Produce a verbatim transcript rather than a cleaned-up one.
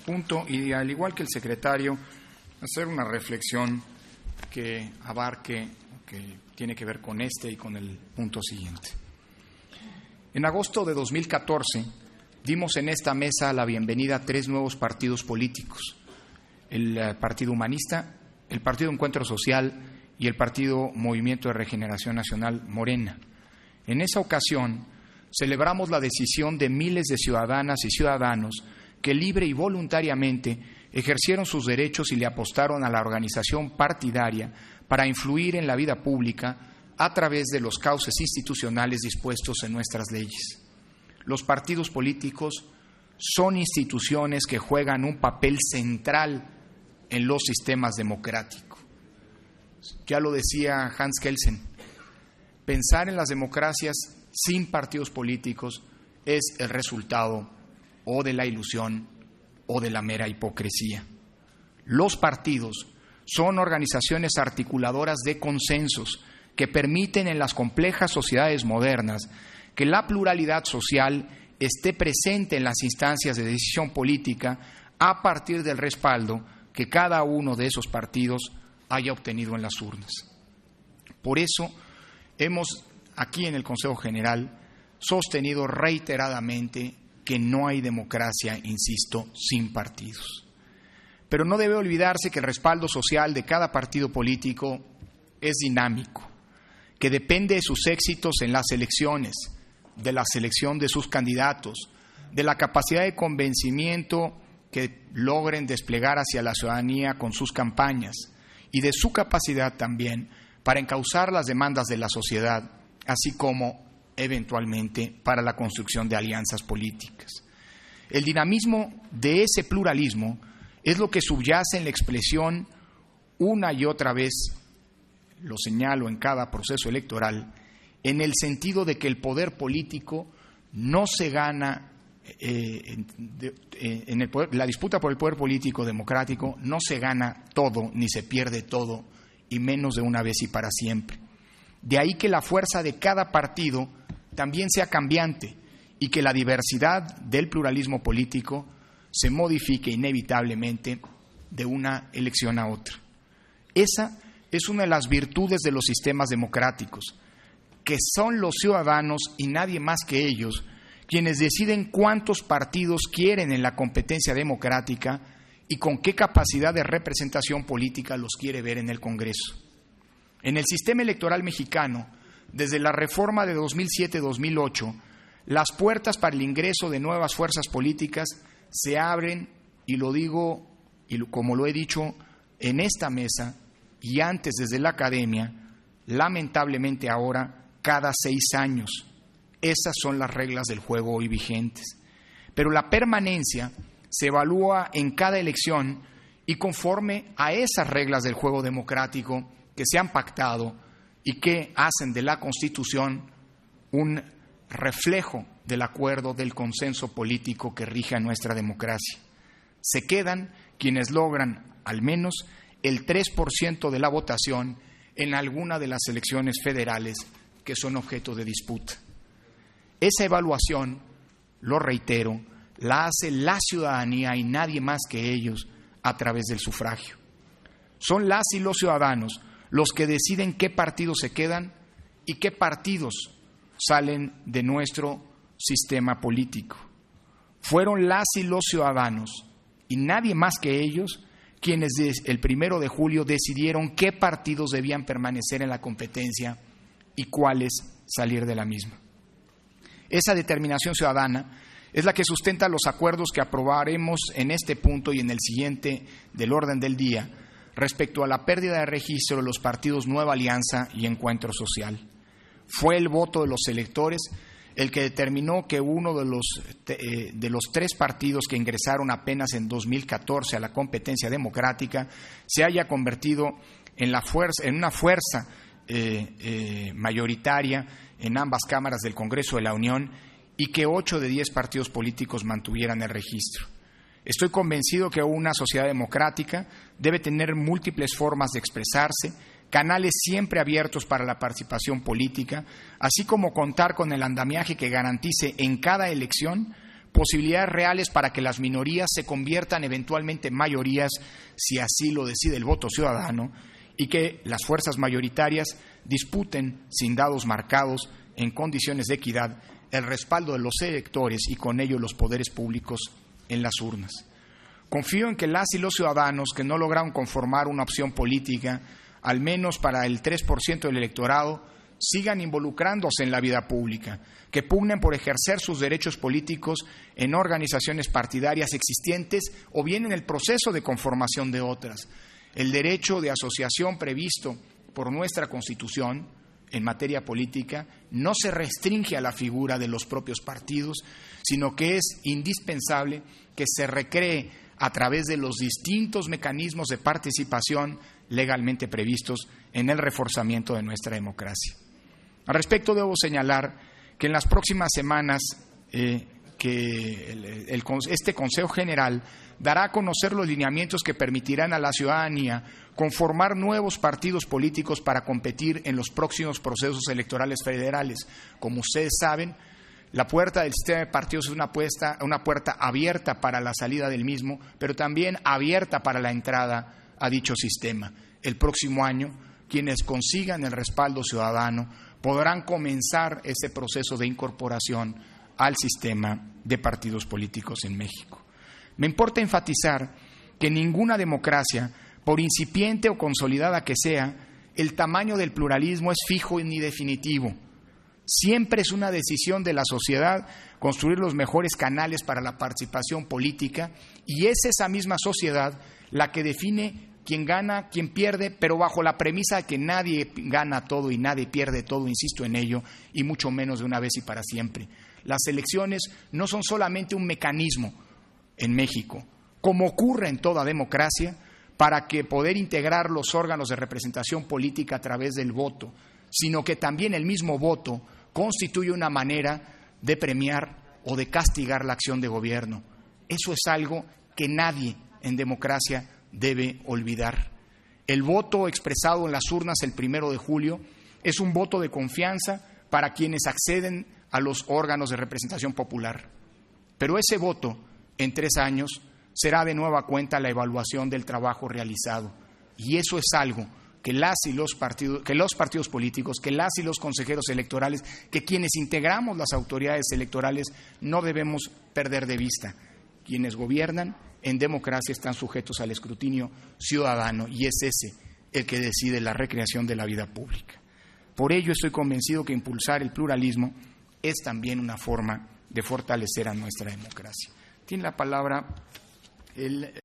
punto y, al igual que el secretario, hacer una reflexión que abarque, que tiene que ver con este y con el punto siguiente. En agosto de dos mil catorce dimos en esta mesa la bienvenida a tres nuevos partidos políticos: el Partido Humanista, el Partido Encuentro Social y el Partido Movimiento de Regeneración Nacional, Morena. En esa ocasión celebramos la decisión de miles de ciudadanas y ciudadanos que libre y voluntariamente ejercieron sus derechos y le apostaron a la organización partidaria para influir en la vida pública a través de los cauces institucionales dispuestos en nuestras leyes. Los partidos políticos son instituciones que juegan un papel central en los sistemas democráticos. Ya lo decía Hans Kelsen, pensar en las democracias sin partidos políticos es el resultado o de la ilusión o de la mera hipocresía. Los partidos son organizaciones articuladoras de consensos que permiten en las complejas sociedades modernas que la pluralidad social esté presente en las instancias de decisión política a partir del respaldo que cada uno de esos partidos haya obtenido en las urnas. Por eso hemos aquí en el Consejo General sostenido reiteradamente que no hay democracia, insisto, sin partidos. Pero no debe olvidarse que el respaldo social de cada partido político es dinámico, que depende de sus éxitos en las elecciones, de la selección de sus candidatos, de la capacidad de convencimiento que logren desplegar hacia la ciudadanía con sus campañas y de su capacidad también para encauzar las demandas de la sociedad, así como eventualmente para la construcción de alianzas políticas. El dinamismo de ese pluralismo es lo que subyace en la expresión una y otra vez, lo señalo en cada proceso electoral, en el sentido de que el poder político no se gana, eh, en, de, en el poder, la disputa por el poder político democrático no se gana todo ni se pierde todo, y menos de una vez y para siempre. De ahí que la fuerza de cada partido también sea cambiante y que la diversidad del pluralismo político se modifique inevitablemente de una elección a otra. Esa es una de las virtudes de los sistemas democráticos, que son los ciudadanos y nadie más que ellos quienes deciden cuántos partidos quieren en la competencia democrática y con qué capacidad de representación política los quiere ver en el Congreso. En el sistema electoral mexicano, desde la reforma de dos mil siete a dos mil ocho, las puertas para el ingreso de nuevas fuerzas políticas se abren, y lo digo, y como lo he dicho en esta mesa y antes desde la academia, lamentablemente ahora cada seis años. Esas son las reglas del juego hoy vigentes. Pero la permanencia se evalúa en cada elección y conforme a esas reglas del juego democrático que se han pactado y que hacen de la Constitución un reflejo del acuerdo, del consenso político que rige a nuestra democracia. Se quedan quienes logran al menos el tres por ciento de la votación en alguna de las elecciones federales que son objeto de disputa. Esa evaluación, lo reitero, la hace la ciudadanía y nadie más que ellos a través del sufragio. Son las y los ciudadanos los que deciden qué partidos se quedan y qué partidos salen de nuestro sistema político. Fueron las y los ciudadanos y nadie más que ellos quienes el primero de julio decidieron qué partidos debían permanecer en la competencia y cuáles salir de la misma. Esa determinación ciudadana es la que sustenta los acuerdos que aprobaremos en este punto y en el siguiente del orden del día respecto a la pérdida de registro de los partidos Nueva Alianza y Encuentro Social. Fue el voto de los electores el que determinó que uno de los, eh, de los tres partidos que ingresaron apenas en dos mil catorce a la competencia democrática se haya convertido en, la fuerza, en una fuerza eh, eh, mayoritaria en ambas cámaras del Congreso de la Unión y que ocho de diez partidos políticos mantuvieran el registro. Estoy convencido que una sociedad democrática debe tener múltiples formas de expresarse, canales siempre abiertos para la participación política, así como contar con el andamiaje que garantice en cada elección posibilidades reales para que las minorías se conviertan eventualmente en mayorías si así lo decide el voto ciudadano, y que las fuerzas mayoritarias disputen sin dados marcados, en condiciones de equidad, el respaldo de los electores y con ello los poderes públicos en las urnas. Confío en que las y los ciudadanos que no lograron conformar una opción política, al menos para el tres por ciento del electorado, sigan involucrándose en la vida pública, que pugnen por ejercer sus derechos políticos en organizaciones partidarias existentes o bien en el proceso de conformación de otras. El derecho de asociación previsto por nuestra Constitución en materia política no se restringe a la figura de los propios partidos, sino que es indispensable que se recree a través de los distintos mecanismos de participación legalmente previstos en el reforzamiento de nuestra democracia. Al respecto, debo señalar que en las próximas semanas eh, que el, el, este Consejo General dará a conocer los lineamientos que permitirán a la ciudadanía conformar nuevos partidos políticos para competir en los próximos procesos electorales federales. Como ustedes saben, la puerta del sistema de partidos es una, puesta, una puerta abierta para la salida del mismo, pero también abierta para la entrada a dicho sistema. El próximo año, quienes consigan el respaldo ciudadano podrán comenzar ese proceso de incorporación al sistema de partidos políticos en México. Me importa enfatizar que en ninguna democracia, por incipiente o consolidada que sea, el tamaño del pluralismo es fijo ni definitivo. Siempre es una decisión de la sociedad construir los mejores canales para la participación política, y es esa misma sociedad la que define quién gana, quién pierde, pero bajo la premisa de que nadie gana todo y nadie pierde todo, insisto en ello, y mucho menos de una vez y para siempre. Las elecciones no son solamente un mecanismo en México, como ocurre en toda democracia, para que poder integrar los órganos de representación política a través del voto, sino que también el mismo voto constituye una manera de premiar o de castigar la acción de gobierno. Eso es algo que nadie en democracia debe olvidar. El voto expresado en las urnas el primero de julio es un voto de confianza para quienes acceden a los órganos de representación popular. Pero ese voto, en tres años, será de nueva cuenta la evaluación del trabajo realizado. Y eso es algo que las y los partidos, que los partidos políticos, que las y los consejeros electorales, que quienes integramos las autoridades electorales no debemos perder de vista. Quienes gobiernan en democracia están sujetos al escrutinio ciudadano y es ese el que decide la recreación de la vida pública. Por ello estoy convencido que impulsar el pluralismo es también una forma de fortalecer a nuestra democracia. Tiene la palabra el